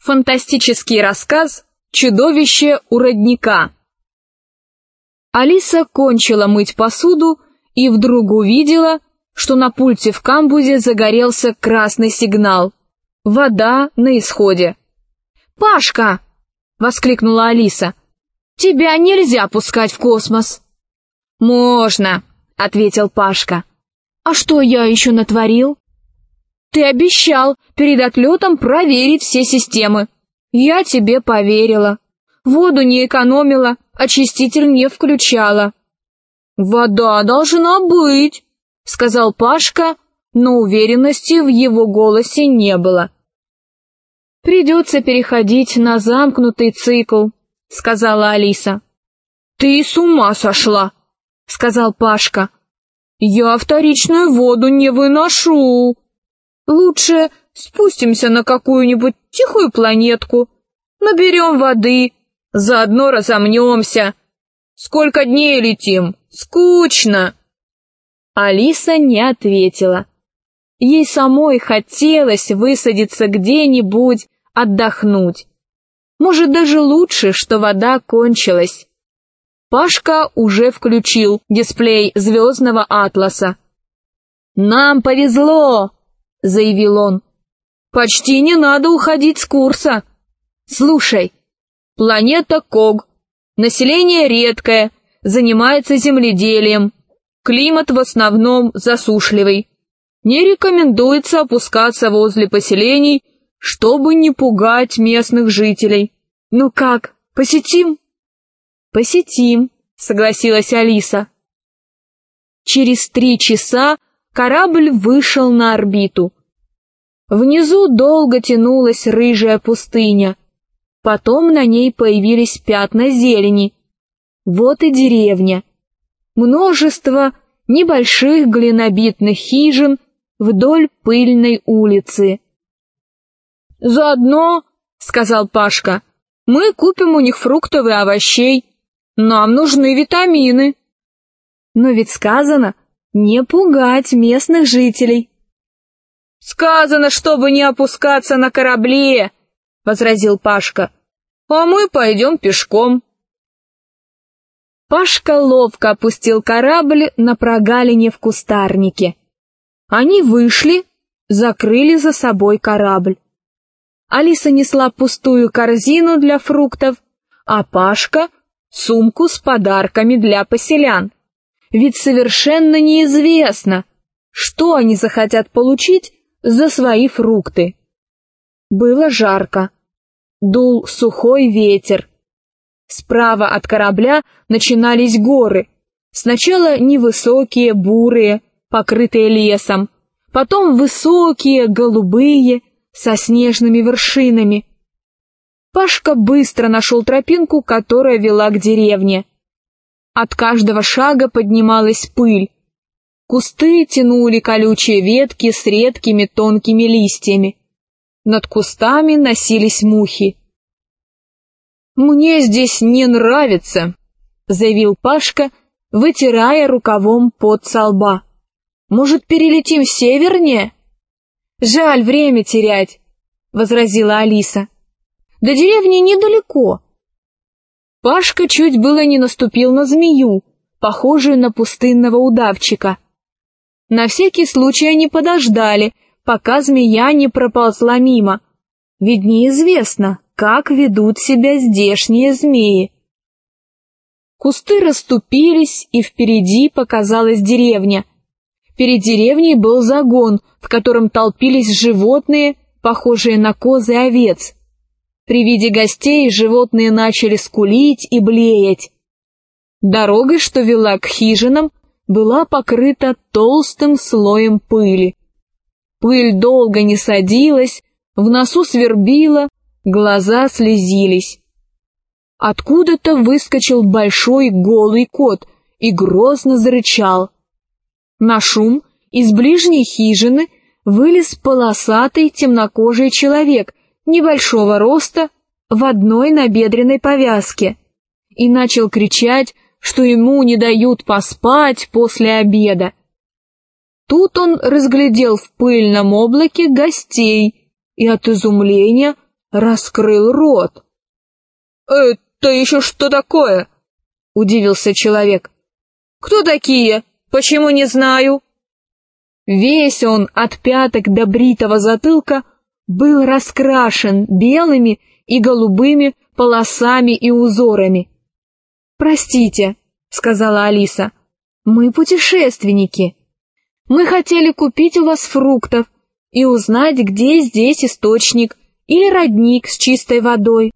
Фантастический рассказ «Чудовище у родника». Алиса кончила мыть посуду и вдруг увидела, что на пульте в камбузе загорелся красный сигнал. Вода на исходе. «Пашка!» — воскликнула Алиса. «Тебя нельзя пускать в космос!» «Можно!» — ответил Пашка. «А что я еще натворил?» «Ты обещал перед отлетом проверить все системы. Я тебе поверила. Воду не экономила, очиститель не включала». «Вода должна быть», — сказал Пашка, но уверенности в его голосе не было. «Придется переходить на замкнутый цикл», — сказала Алиса. «Ты с ума сошла», — сказал Пашка. «Я вторичную воду не выношу. Лучше спустимся на какую-нибудь тихую планетку, наберем воды, заодно разомнемся. Сколько дней летим? Скучно». Алиса не ответила. Ей самой хотелось высадиться где-нибудь, отдохнуть. Может, даже лучше, что вода кончилась. Пашка уже включил дисплей звездного атласа. «Нам повезло!» — заявил он. «Почти не надо уходить с курса. Слушай, планета Ког, население редкое, занимается земледелием, климат в основном засушливый. Не рекомендуется опускаться возле поселений, чтобы не пугать местных жителей. Ну как, посетим?» «Посетим», — согласилась Алиса. Через 3 часа корабль вышел на орбиту. Внизу долго тянулась рыжая пустыня. Потом на ней появились пятна зелени. Вот и деревня. Множество небольших глинобитных хижин вдоль пыльной улицы. «Заодно, — сказал Пашка, — мы купим у них фруктов и овощей. Нам нужны витамины». «Но ведь сказано, не пугать местных жителей». «Сказано, чтобы не опускаться на корабле, — возразил Пашка, — а мы пойдем пешком». Пашка ловко опустил корабль на прогалине в кустарнике. Они вышли, закрыли за собой корабль. Алиса несла пустую корзину для фруктов, а Пашка — сумку с подарками для поселян. Ведь совершенно неизвестно, что они захотят получить за свои фрукты. Было жарко. Дул сухой ветер. Справа от корабля начинались горы. Сначала невысокие, бурые, покрытые лесом, потом высокие, голубые, со снежными вершинами. Пашка быстро нашел тропинку, которая вела к деревне. От каждого шага поднималась пыль. Кусты тянули колючие ветки с редкими тонкими листьями. Над кустами носились мухи. «Мне здесь не нравится», — заявил Пашка, вытирая рукавом пот со лба. «Может, перелетим севернее?» «Жаль время терять», — возразила Алиса. «До деревни недалеко». Пашка чуть было не наступил на змею, похожую на пустынного удавчика. На всякий случай они подождали, пока змея не проползла мимо, ведь неизвестно, как ведут себя здешние змеи. Кусты расступились, и впереди показалась деревня. Перед деревней был загон, в котором толпились животные, похожие на коз и овец. При виде гостей животные начали скулить и блеять. Дорога, что вела к хижинам, была покрыта толстым слоем пыли. Пыль долго не садилась, в носу свербила, глаза слезились. Откуда-то выскочил большой голый кот и грозно зарычал. На шум из ближней хижины вылез полосатый темнокожий человек небольшого роста в одной набедренной повязке и начал кричать, что ему не дают поспать после обеда. Тут он разглядел в пыльном облаке гостей и от изумления раскрыл рот. «Это еще что такое?» — удивился человек. «Кто такие? Почему не знаю?» Весь он от пяток до бритого затылка был раскрашен белыми и голубыми полосами и узорами. «Простите», — сказала Алиса, — «мы путешественники. Мы хотели купить у вас фруктов и узнать, где здесь источник или родник с чистой водой».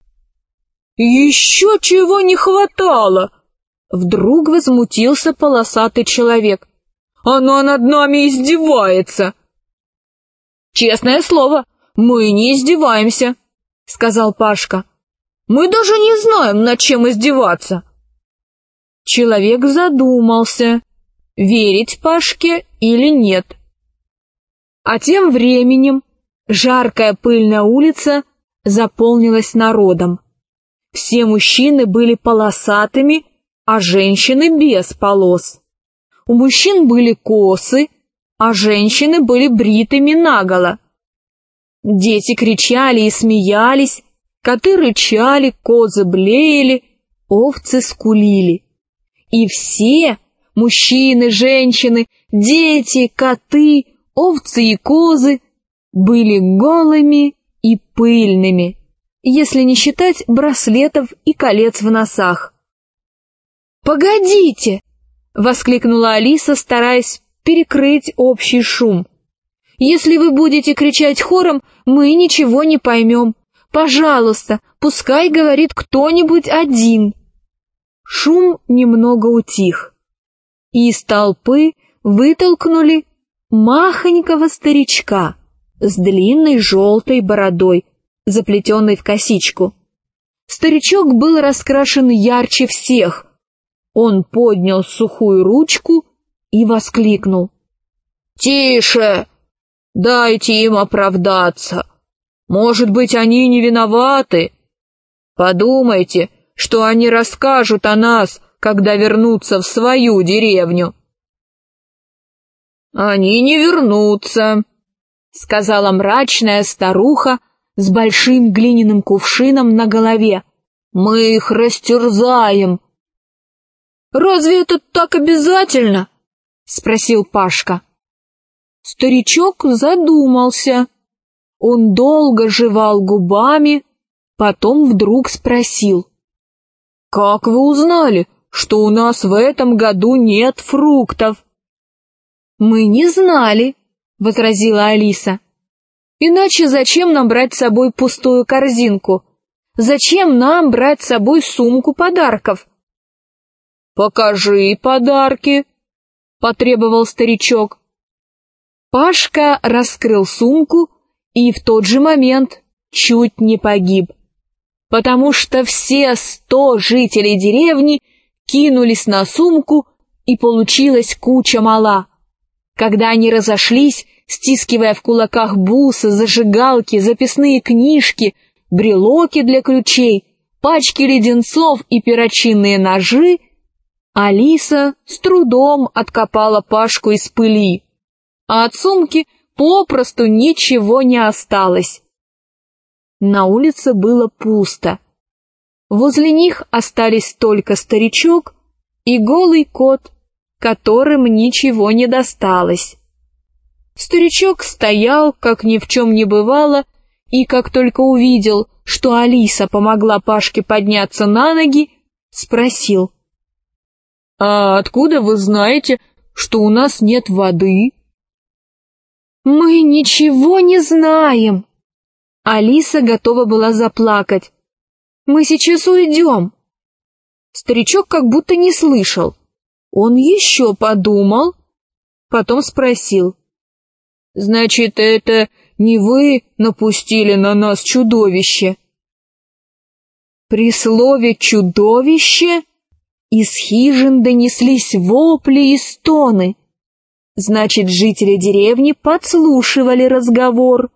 «Еще чего не хватало!» — вдруг возмутился полосатый человек. «Она над нами издевается!» «Честное слово, мы не издеваемся», — сказал Пашка. «Мы даже не знаем, над чем издеваться». Человек задумался, верить Пашке или нет. А тем временем жаркая пыльная улица заполнилась народом. Все мужчины были полосатыми, а женщины без полос. У мужчин были косы, а женщины были бритыми наголо. Дети кричали и смеялись, коты рычали, козы блеяли, овцы скулили. И все, мужчины, женщины, дети, коты, овцы и козы, были голыми и пыльными, если не считать браслетов и колец в носах. «Погодите!» — воскликнула Алиса, стараясь перекрыть общий шум. «Если вы будете кричать хором, мы ничего не поймем. Пожалуйста, пускай говорит кто-нибудь один». Шум немного утих, и из толпы вытолкнули махонького старичка с длинной желтой бородой, заплетенной в косичку. Старичок был раскрашен ярче всех. Он поднял сухую ручку и воскликнул: «Тише! Дайте им оправдаться! Может быть, они не виноваты? Подумайте, что они расскажут о нас, когда вернутся в свою деревню». «Они не вернутся», — сказала мрачная старуха с большим глиняным кувшином на голове. «Мы их растерзаем». «Разве это так обязательно?» — спросил Пашка. Старичок задумался. Он долго жевал губами, потом вдруг спросил: «Как вы узнали, что у нас в этом году нет фруктов?» «Мы не знали», — возразила Алиса. «Иначе зачем нам брать с собой пустую корзинку? Зачем нам брать с собой сумку подарков?» «Покажи подарки», — потребовал старичок. Пашка раскрыл сумку и в тот же момент чуть не погиб, потому что все 100 жителей деревни кинулись на сумку, и получилась куча мала. Когда они разошлись, стискивая в кулаках бусы, зажигалки, записные книжки, брелоки для ключей, пачки леденцов и перочинные ножи, Алиса с трудом откопала Пашку из пыли, а от сумки попросту ничего не осталось. На улице было пусто. Возле них остались только старичок и голый кот, которым ничего не досталось. Старичок стоял, как ни в чем не бывало, и как только увидел, что Алиса помогла Пашке подняться на ноги, спросил: «А откуда вы знаете, что у нас нет воды?» «Мы ничего не знаем!» Алиса готова была заплакать. «Мы сейчас уйдем!» Старичок как будто не слышал. Он еще подумал, потом спросил: «Значит, это не вы напустили на нас чудовище?» При слове «чудовище» из хижин донеслись вопли и стоны. Значит, жители деревни подслушивали разговор.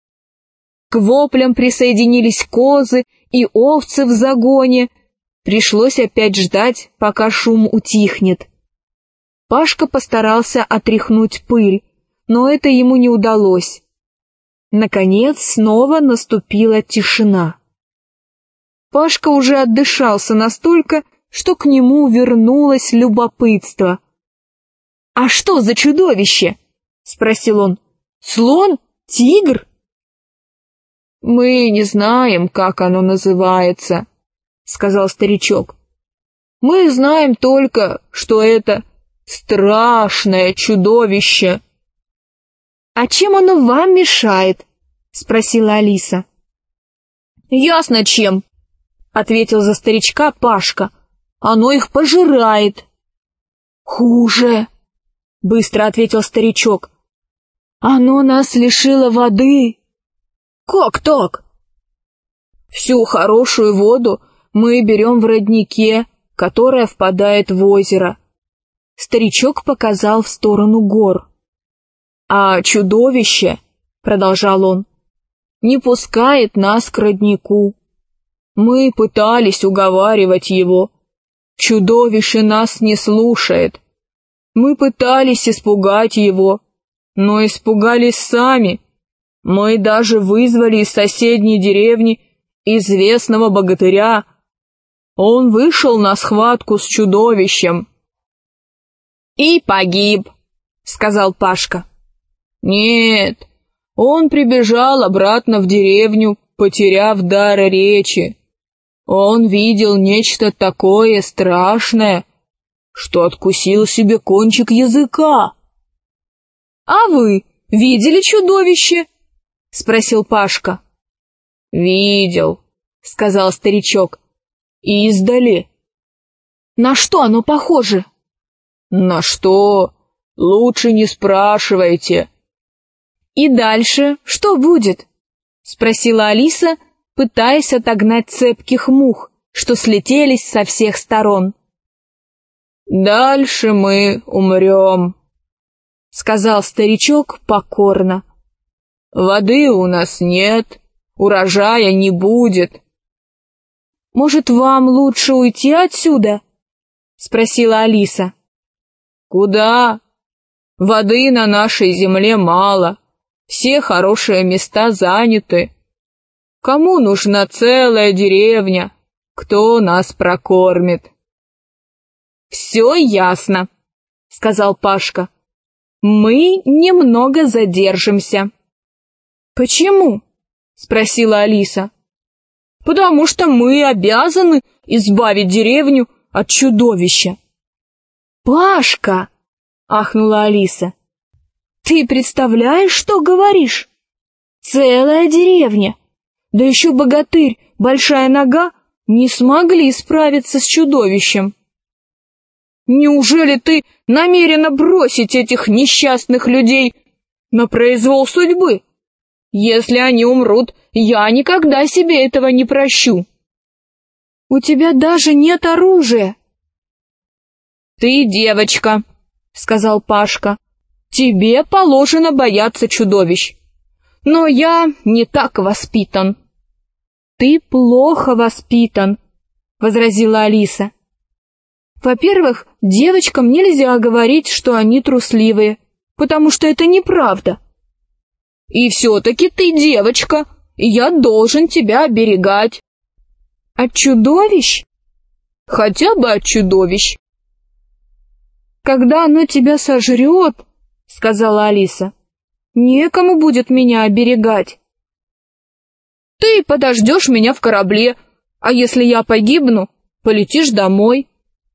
К воплям присоединились козы и овцы в загоне. Пришлось опять ждать, пока шум утихнет. Пашка постарался отряхнуть пыль, но это ему не удалось. Наконец снова наступила тишина. Пашка уже отдышался настолько, что к нему вернулось любопытство. «А что за чудовище?» — спросил он. «Слон? Тигр?» «Мы не знаем, как оно называется», — сказал старичок. «Мы знаем только, что это страшное чудовище». «А чем оно вам мешает?» — спросила Алиса. «Ясно чем», — ответил за старичка Пашка. «Оно их пожирает». «Хуже», — быстро ответил старичок. «Оно нас лишило воды». «Как так?» «Всю хорошую воду мы берем в роднике, которая впадает в озеро». Старичок показал в сторону гор. «А чудовище, — продолжал он, — не пускает нас к роднику. Мы пытались уговаривать его. Чудовище нас не слушает. Мы пытались испугать его, но испугались сами. Мы даже вызвали из соседней деревни известного богатыря. Он вышел на схватку с чудовищем». «И погиб», — сказал Пашка. «Нет, он прибежал обратно в деревню, потеряв дар речи. Он видел нечто такое страшное, что откусил себе кончик языка». «А вы видели чудовище?» — спросил Пашка. «Видел», — сказал старичок, — «издали». «На что оно похоже?» «На что? Лучше не спрашивайте». «И дальше что будет?» — спросила Алиса, пытаясь отогнать цепких мух, что слетелись со всех сторон. «Дальше мы умрем», — сказал старичок покорно. «Воды у нас нет, урожая не будет». «Может, вам лучше уйти отсюда?» — спросила Алиса. «Куда? Воды на нашей земле мало, все хорошие места заняты. Кому нужна целая деревня? Кто нас прокормит?» «Все ясно», — сказал Пашка. «Мы немного задержимся». «Почему?» — спросила Алиса. «Потому что мы обязаны избавить деревню от чудовища». «Пашка!» — ахнула Алиса. «Ты представляешь, что говоришь? Целая деревня, да еще богатырь, большая нога, не смогли справиться с чудовищем». «Неужели ты намерена бросить этих несчастных людей на произвол судьбы? Если они умрут, я никогда себе этого не прощу». «У тебя даже нет оружия». «Ты девочка», — сказал Пашка. «Тебе положено бояться чудовищ. Но я не так воспитан». «Ты плохо воспитан», — возразила Алиса. «Во-первых, девочкам нельзя говорить, что они трусливые, потому что это неправда. И все-таки ты девочка, и я должен тебя оберегать». «От чудовищ?» «Хотя бы от чудовищ». «Когда оно тебя сожрет, — сказала Алиса, — некому будет меня оберегать». «Ты подождешь меня в корабле, а если я погибну, полетишь домой».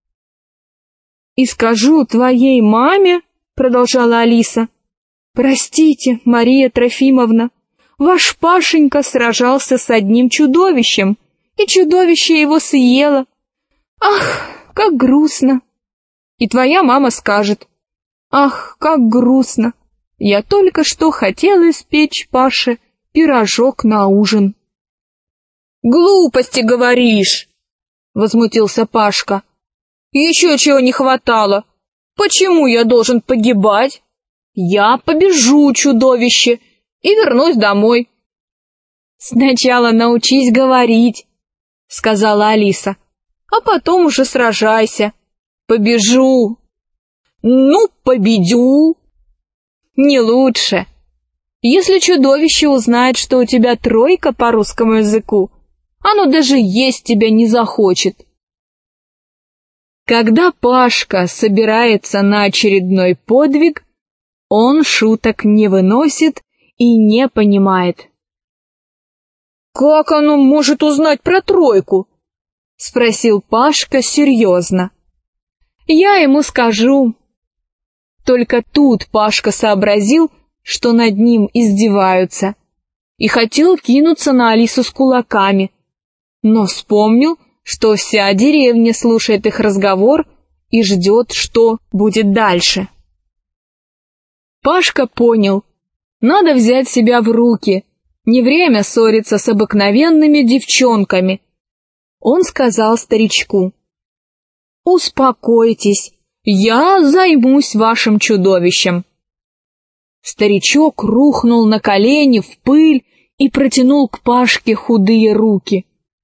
«И скажу твоей маме, — продолжала Алиса, — простите, Мария Трофимовна, ваш Пашенька сражался с одним чудовищем, и чудовище его съело. Ах, как грустно!» И твоя мама скажет: «Ах, как грустно! Я только что хотела испечь Паше пирожок на ужин». «Глупости говоришь!» — возмутился Пашка. «Еще чего не хватало! Почему я должен погибать? Я побежу чудовище и вернусь домой». «Сначала научись говорить», — сказала Алиса, «а потом уже сражайся». «Побежу». «Ну, победю». «Не лучше». Если чудовище узнает, что у тебя 3 по русскому языку, оно даже есть тебя не захочет. Когда Пашка собирается на очередной подвиг, он шуток не выносит и не понимает. «Как оно может узнать про 3?» — спросил Пашка серьезно. «Я ему скажу». Только тут Пашка сообразил, что над ним издеваются, и хотел кинуться на Алису с кулаками, но вспомнил, что вся деревня слушает их разговор и ждет, что будет дальше. Пашка понял, надо взять себя в руки, не время ссориться с обыкновенными девчонками. Он сказал старичку: «Успокойтесь, я займусь вашим чудовищем». Старичок рухнул на колени в пыль и протянул к Пашке худые руки.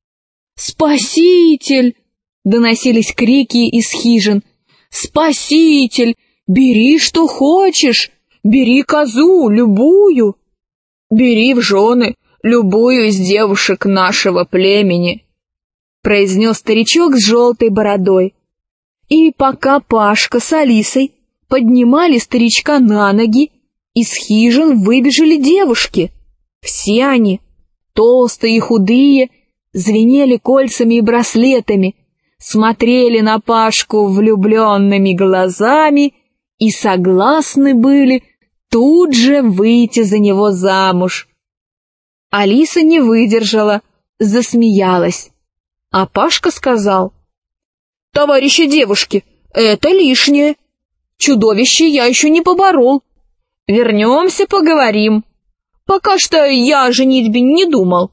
«Спаситель!» — доносились крики из хижин. «Спаситель! Бери, что хочешь! Бери козу, любую! Бери в жены любую из девушек нашего племени!» — произнес старичок с желтой бородой. И пока Пашка с Алисой поднимали старичка на ноги, из хижин выбежали девушки. Все они, толстые и худые, звенели кольцами и браслетами, смотрели на Пашку влюбленными глазами и согласны были тут же выйти за него замуж. Алиса не выдержала, засмеялась, а Пашка сказал: «Товарищи девушки, это лишнее. Чудовище я еще не поборол. Вернемся, поговорим. Пока что я о женитьбе не думал».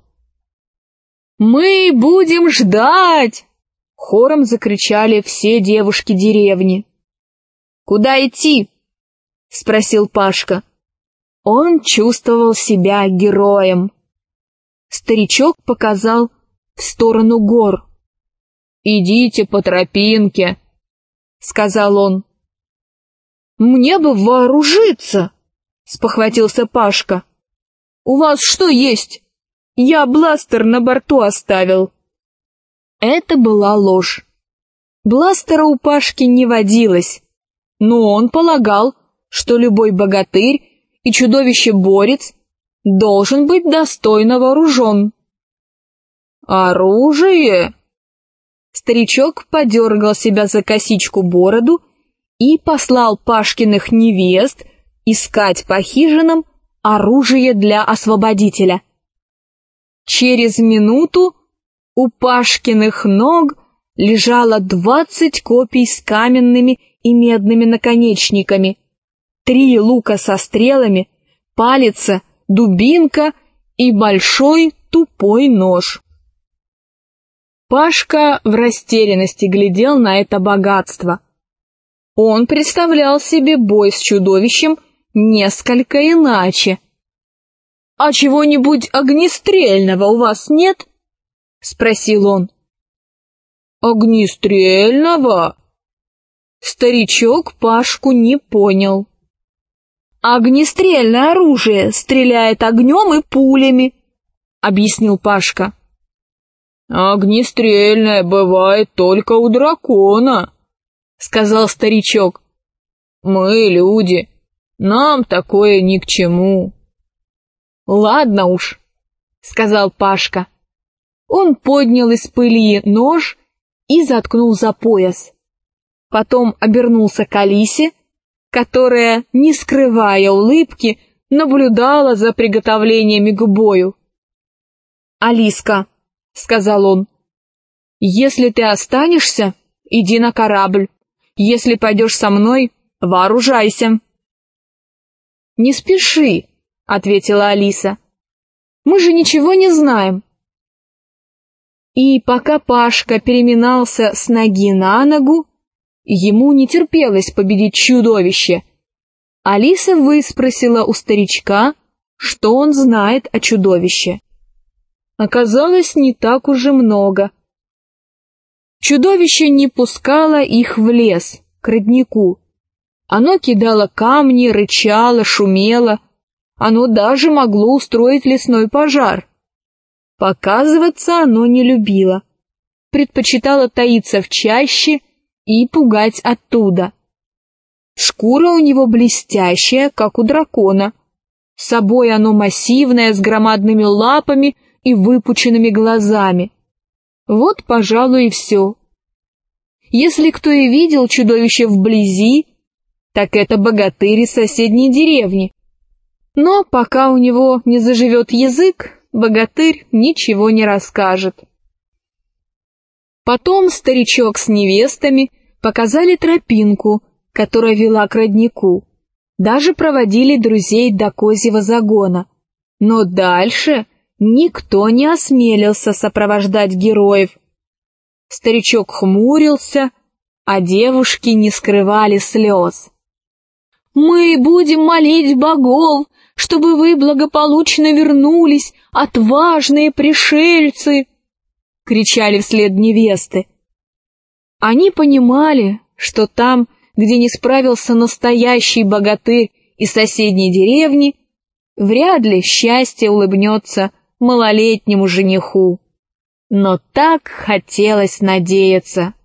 «Мы будем ждать!» — хором закричали все девушки деревни. «Куда идти?» — спросил Пашка. Он чувствовал себя героем. Старичок показал в сторону гор. «Идите по тропинке», — сказал он. «Мне бы вооружиться», — спохватился Пашка. «У вас что есть? Я бластер на борту оставил». Это была ложь. Бластера у Пашки не водилось, но он полагал, что любой богатырь и чудовище-борец должен быть достойно вооружен. «Оружие?» Старичок подергал себя за косичку бороду и послал Пашкиных невест искать по хижинам оружие для освободителя. Через минуту у Пашкиных ног лежало 20 копий с каменными и медными наконечниками, 3 лука со стрелами, палица, дубинка и большой тупой нож. Пашка в растерянности глядел на это богатство. Он представлял себе бой с чудовищем несколько иначе. «А чего-нибудь огнестрельного у вас нет?» — спросил он. «Огнестрельного?» Старичок Пашку не понял. «Огнестрельное оружие стреляет огнем и пулями», — объяснил Пашка. «Огнестрельное бывает только у дракона», — сказал старичок. «Мы люди, нам такое ни к чему». «Ладно уж», — сказал Пашка. Он поднял из пыли нож и заткнул за пояс. Потом обернулся к Алисе, которая, не скрывая улыбки, наблюдала за приготовлениями к бою. «Алиска», — сказал он, — «если ты останешься, иди на корабль. Если пойдешь со мной, вооружайся». «Не спеши», — ответила Алиса. «Мы же ничего не знаем». И пока Пашка переминался с ноги на ногу, ему не терпелось победить чудовище. Алиса выспросила у старичка, что он знает о чудовище. Оказалось, не так уже много. Чудовище не пускало их в лес, к роднику. Оно кидало камни, рычало, шумело, оно даже могло устроить лесной пожар. Показываться оно не любило, предпочитало таиться в чаще и пугать оттуда. Шкура у него блестящая, как у дракона. С собой оно массивное, с громадными лапами и выпученными глазами. Вот, пожалуй, и все. Если кто и видел чудовище вблизи, так это богатырь из соседней деревни. Но пока у него не заживет язык, богатырь ничего не расскажет. Потом старичок с невестами показали тропинку, которая вела к роднику. Даже проводили друзей до козьего загона. Но дальше никто не осмелился сопровождать героев. Старичок хмурился, а девушки не скрывали слез. «Мы будем молить богов, чтобы вы благополучно вернулись, отважные пришельцы!» — кричали вслед невесты. Они понимали, что там, где не справился настоящий богатырь из соседней деревни, вряд ли счастье улыбнется малолетнему жениху. Но так хотелось надеяться.